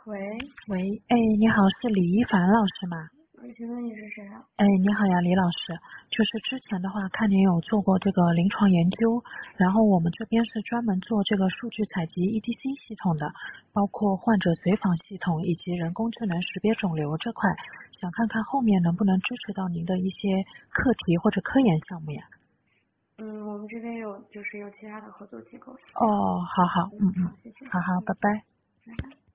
喂， 喂，你好，是李一凡老师吗？ 请问你是谁啊？ 你好呀，李老师。就是之前的话，看您有做过这个临床研究，然后我们这边是专门做这个数据采集 EDC 系统的，包括患者随访系统以及人工智能识别肿瘤这块，想看看后面能不能支持到您的一些课题或者科研项目呀？ 我们这边有其他的合作机构。 哦，好好， 好，谢谢。 好好，拜拜。 拜拜。